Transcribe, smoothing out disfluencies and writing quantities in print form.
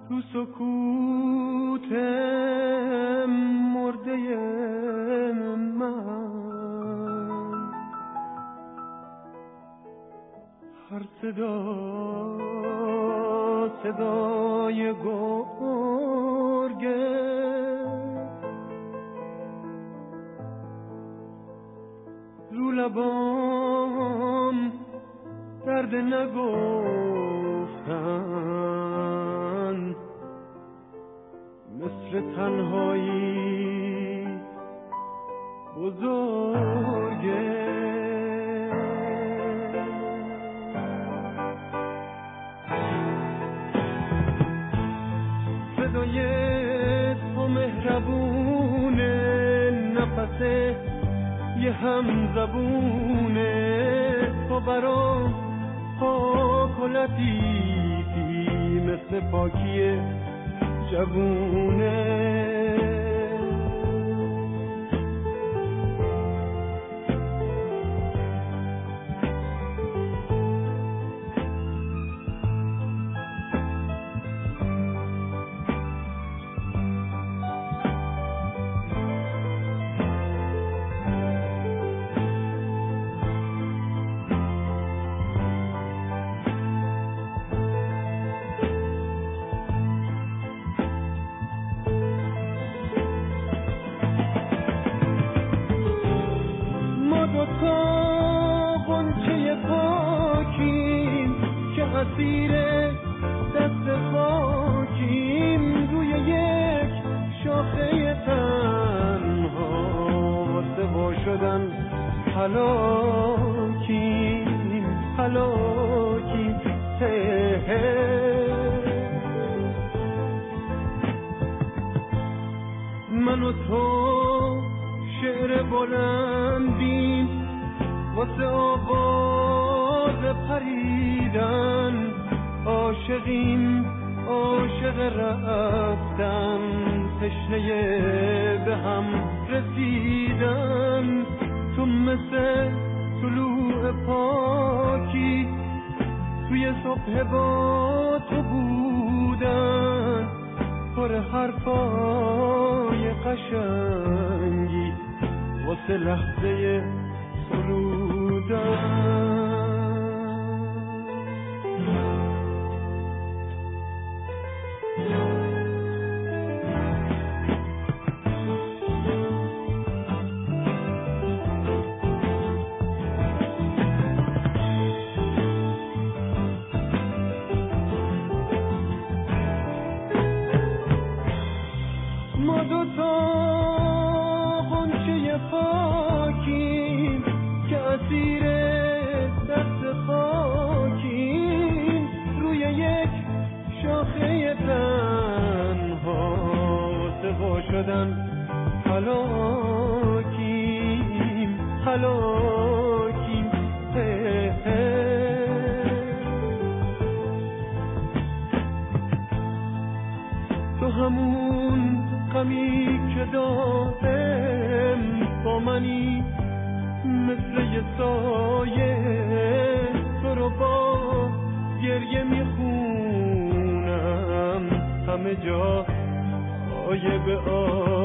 تو سکوت مرده من، هر صدا صدای گرگه، رو لبام درد نگفتن، مثل تنهایی بزرگه. صدای تو مهربونه، نفس یه همزبونه، تو برام پاک و لطیفی، مثل پاکی جوونه. اسیر دست خاکیم، روی یک شاخه تنها، واسه وا شدن هلاکیم هلاکیم. من و تو شعر بلندیم، واسه آواز پریدن، عاشقیم عاشق رفتن، تشنه به هم رسیدن. تو مثل طلوع پاکی توی صبح با تو بودن، پر حرفای قشنگی واسه لحظه سرودن. ما دوتا غنچه پاکیم که اسیر دست خاکیم، روی یک شاخه تنها، واسه وا شدن هلاکیم هلاکیم. تو همون غمی که دائم با منی، مثل یه سایه تو رو با گریه میخونم، همه جا غایب